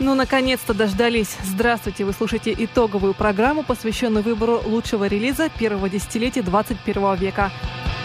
Ну, наконец-то дождались. Здравствуйте, вы слушаете итоговую программу, посвященную выбору лучшего релиза первого десятилетия 21 века.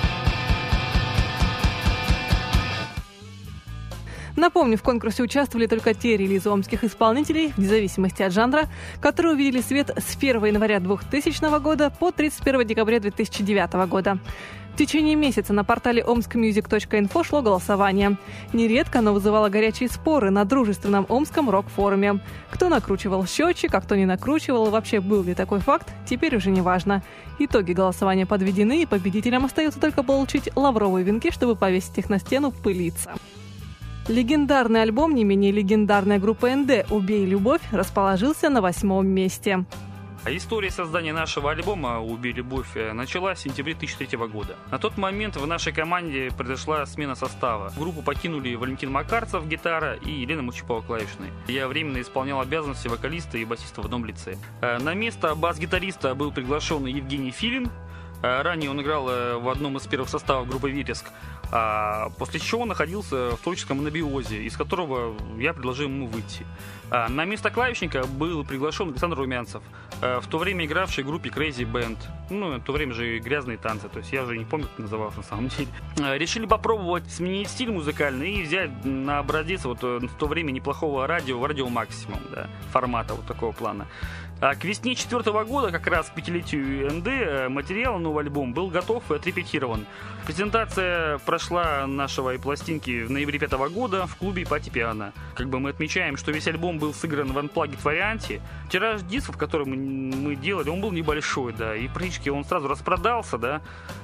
Напомню, в конкурсе участвовали только те релизы омских исполнителей, вне зависимости от жанра, которые увидели свет с 1 января 2000 года по 31 декабря 2009 года. В течение месяца на портале omskmusic.info шло голосование. Нередко оно вызывало горячие споры на дружественном омском рок-форуме. Кто накручивал счетчик, а кто не накручивал, вообще был ли такой факт, теперь уже не важно. Итоги голосования подведены, и победителям остается только получить лавровые венки, чтобы повесить их на стену, пылиться. Легендарный альбом не менее легендарная группа НД «Убей любовь» расположился на 8-м месте. История создания нашего альбома «Убей любовь» началась в сентябре 2003 года. На тот момент в нашей команде произошла смена состава. Группу покинули Валентин Макарцев, гитара, и Елена Мучипова, клавишные. Я временно исполнял обязанности вокалиста и басиста в одном лице. На место бас-гитариста был приглашен Евгений Филин. Ранее он играл в одном из первых составов группы «Вереск», после чего находился в творческом анабиозе, из которого я предложил ему выйти. На место клавишника был приглашен Александр Румянцев, в то время игравший в группе Crazy Band. В то время же «Грязные танцы», то есть я уже не помню, как назывался на самом деле. Решили попробовать сменить стиль музыкальный и взять на образец в то время неплохого радио Максимум, да, формата вот такого плана. К весне 2004 года, как раз к 5-летию НД, материал нового альбома был готов и отрепетирован. Презентация прошла нашей пластинки в ноябре 2005 года в клубе Пати Пиано. Мы отмечаем, что весь альбом был сыгран в unplugged варианте. Тираж дисков, который мы делали, он был небольшой, да, и практически он сразу распродался, да.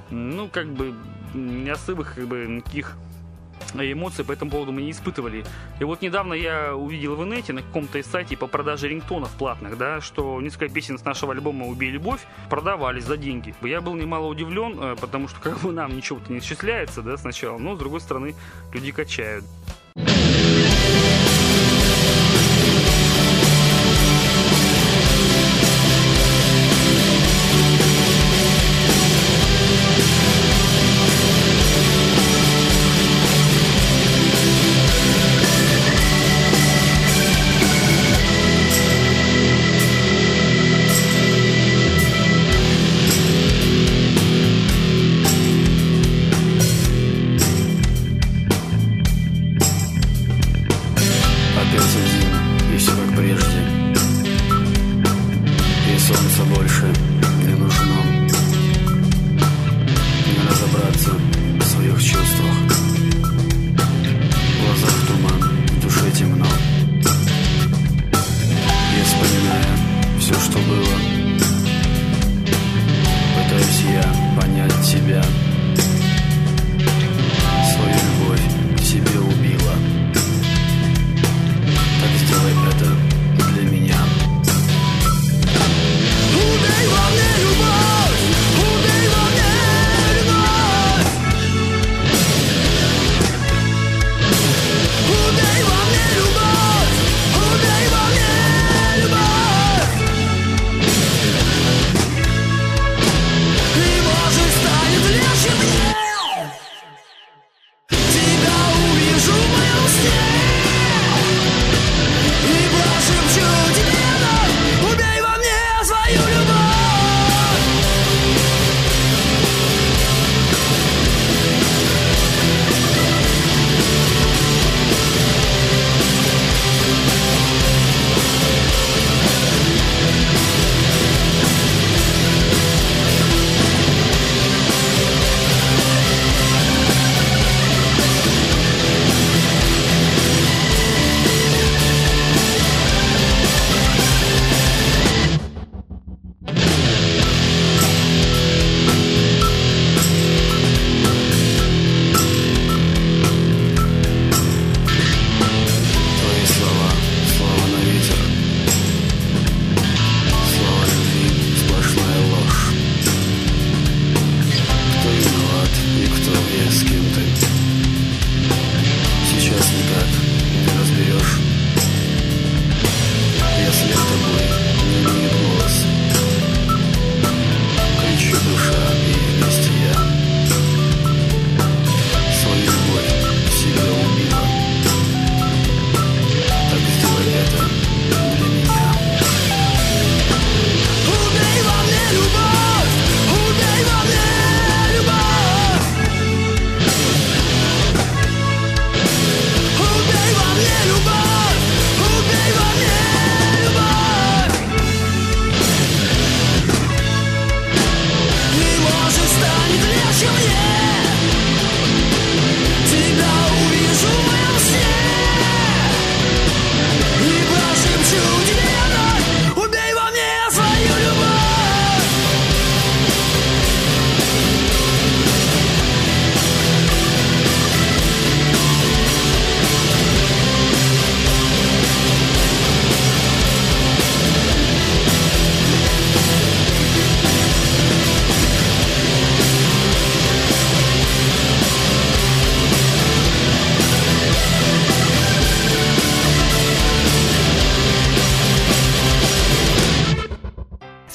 Не особых никаких эмоций по этому поводу мы не испытывали. И вот недавно я увидел в инете на каком-то из сайте по продаже рингтонов платных, да, что несколько песен с нашего альбома «Убей любовь» продавались за деньги. Я был немало удивлен, потому что нам ничего-то не исчисляется, да, сначала, но с другой стороны люди качают.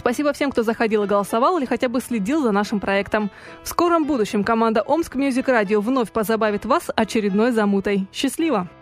Спасибо всем, кто заходил и голосовал или хотя бы следил за нашим проектом. В скором будущем команда Омск Мьюзик Радио вновь позабавит вас очередной замутой. Счастливо!